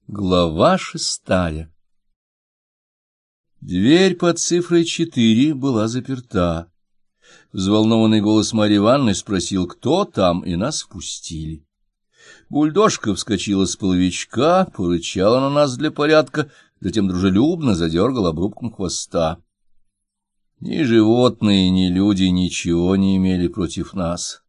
Глава 6. Дверь под цифрой 4 была заперта. Взволнованный голос Марьи Ивановны спросил, кто там, и нас впустили. Бульдожка вскочила с половичка, порычала на нас для порядка, затем дружелюбно задергала обрубком хвоста. Ни животные, ни люди ничего не имели против нас.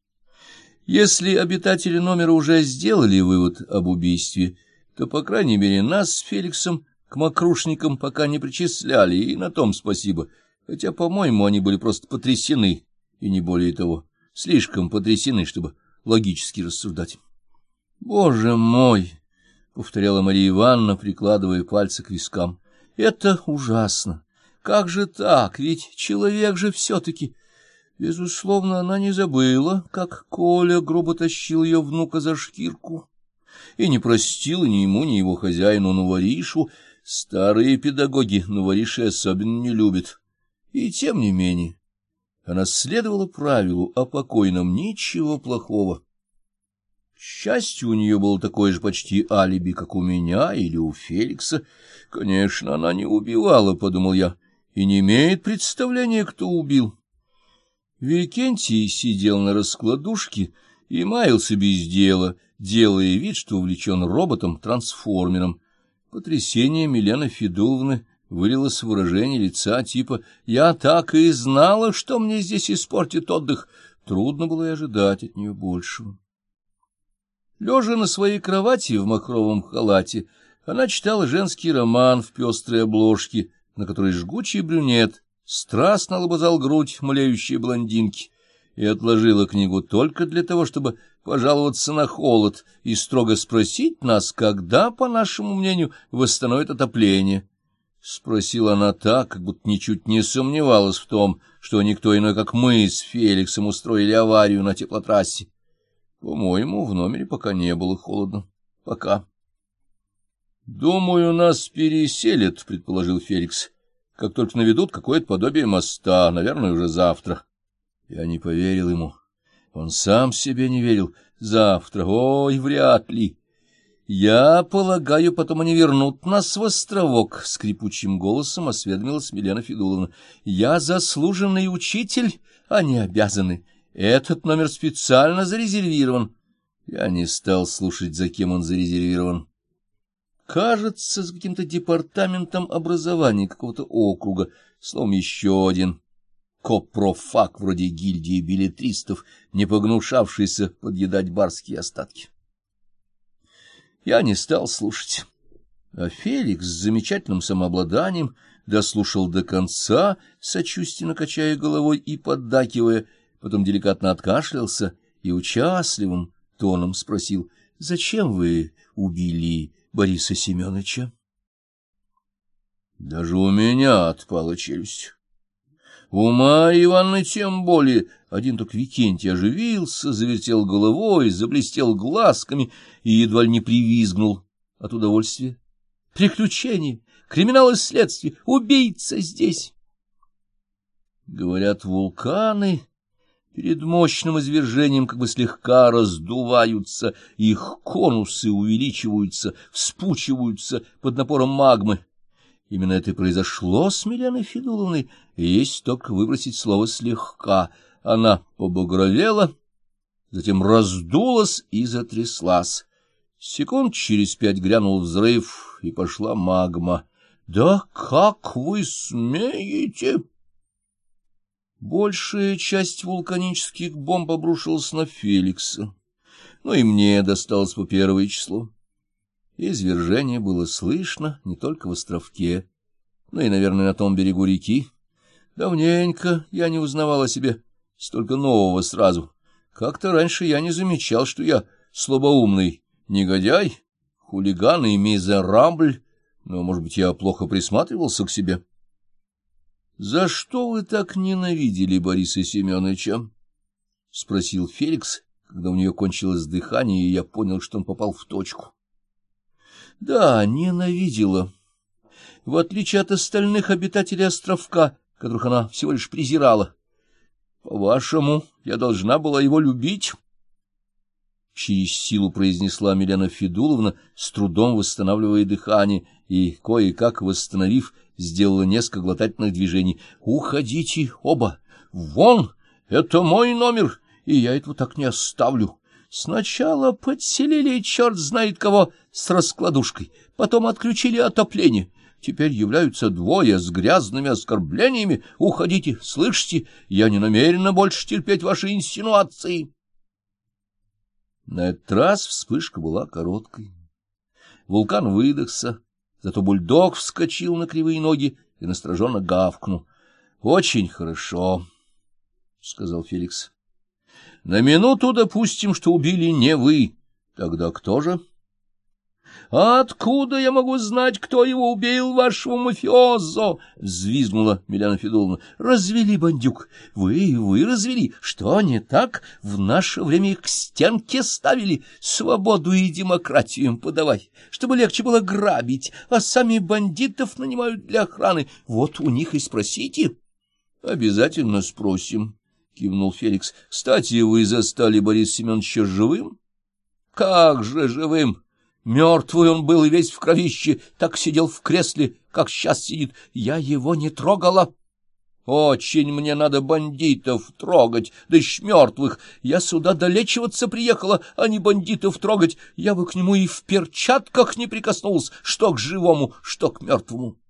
Если обитатели номера уже сделали вывод об убийстве, то, по крайней мере, нас с Феликсом к мокрушникам пока не причисляли, и на том спасибо, хотя, по-моему, они были просто потрясены, и не более того, слишком потрясены, чтобы логически рассуждать. — Боже мой! — повторяла Марья Ивановна, прикладывая пальцы к вискам. — Это ужасно! Как же так? Ведь человек же все-таки... Безусловно, она не забыла, как Коля грубо тащил ее внука за шкирку, и не простила ни ему, ни его хозяину Нуваришу. Старые педагоги Нувариши особенно не любят. И тем не менее, она следовала правилу о покойном ничего плохого. К счастью, у нее было такое же почти алиби, как у меня или у Феликса. Конечно, она не убивала, — подумал я, — и не имеет представления, кто убил. Викентий сидел на раскладушке и маялся без дела, делая вид, что увлечен роботом-трансформером. Потрясение Милены Федуловны вылилось в выражение лица типа «Я так и знала, что мне здесь испортит отдых». Трудно было и ожидать от нее большего. Лежа на своей кровати в махровом халате, она читала женский роман в пестрой обложке, на которой жгучий брюнет страстно лобызал грудь млеющей блондинки, и отложила книгу только для того, чтобы пожаловаться на холод и строго спросить нас, когда, по нашему мнению, восстановит отопление. Спросила она так, как будто ничуть не сомневалась в том, что никто иной, как мы с Феликсом, устроили аварию на теплотрассе. По-моему, в номере пока не было холодно. Пока. — Думаю, нас переселят, — предположил Феликс. — Как только наведут какое-то подобие моста, наверное, уже завтра. Я не поверил ему. Он сам себе не верил. Завтра, ой, вряд ли. Я полагаю, потом они вернут нас в островок, — скрипучим голосом осведомилась Милена Федуловна. Я заслуженный учитель, а не обязанный. Этот номер специально зарезервирован. Я не стал слушать, за кем он зарезервирован. Кажется, с каким-то департаментом образования какого-то округа, словом, еще один копрофак вроде гильдии беллетристов, не погнушавшийся подъедать барские остатки. Я не стал слушать, а Феликс с замечательным самообладанием дослушал до конца, сочувственно качая головой и поддакивая, потом деликатно откашлялся и участливым тоном спросил: «Зачем вы убили Бориса Семеновича?» Даже у меня отпала челюсть. У Марьи Ивановны тем более. Один только Викентий оживился, завертел головой, заблестел глазками и едва ли не привизгнул от удовольствия. «Приключения, криминал и следствие, убийца здесь!» Говорят, вулканы перед мощным извержением как бы слегка раздуваются, их конусы увеличиваются, вспучиваются под напором магмы. Именно это и произошло с Миленой Федуловной, и есть только выбросить слово «слегка». Она побагровела, затем раздулась и затряслась. Секунд через 5 грянул взрыв, и пошла магма. «Да как вы смеете?» Большая часть вулканических бомб обрушилась на Феликса, но и мне досталось по первое число. Извержение было слышно не только в островке, но и, наверное, на том берегу реки. Давненько я не узнавал о себе столько нового сразу. Как-то раньше я не замечал, что я слабоумный негодяй, хулиган и мизерабль, но, может быть, я плохо присматривался к себе. — За что вы так ненавидели Бориса Семеновича? — спросил Феликс, когда у нее кончилось дыхание, и я понял, что он попал в точку. — Да, ненавидела. В отличие от остальных обитателей островка, которых она всего лишь презирала. По-вашему, я должна была его любить? — через силу произнесла Милена Федуловна, с трудом восстанавливая дыхание, и, кое-как восстановив, сделала несколько глотательных движений. — Уходите оба! Вон! Это мой номер, и я этого так не оставлю. Сначала подселили черт знает кого с раскладушкой, потом отключили отопление. Теперь являются двое с грязными оскорблениями. Уходите, слышите? Я не намерена больше терпеть ваши инсинуации. На этот раз вспышка была короткой. Вулкан выдохся, зато бульдог вскочил на кривые ноги и настороженно гавкнул. — Очень хорошо, — сказал Феликс. — На минуту допустим, что убили не вы. Тогда кто же? — А откуда я могу знать, кто его убил, вашего мафиозо? — взвизгнула Милена Федуловна. — Развели, бандюк. Вы развели. Что не так? В наше время их к стенке ставили. Свободу и демократию им подавай, чтобы легче было грабить, а сами бандитов нанимают для охраны. Вот у них и спросите. — Обязательно спросим, — кивнул Феликс. — Кстати, вы застали Бориса Семеновича живым? — Как же живым? Мертвый он был и весь в кровище, так сидел в кресле, как сейчас сидит. Я его не трогала. Очень мне надо бандитов трогать, да еще мертвых. Я сюда долечиваться приехала, а не бандитов трогать. Я бы к нему и в перчатках не прикоснулась, что к живому, что к мертвому.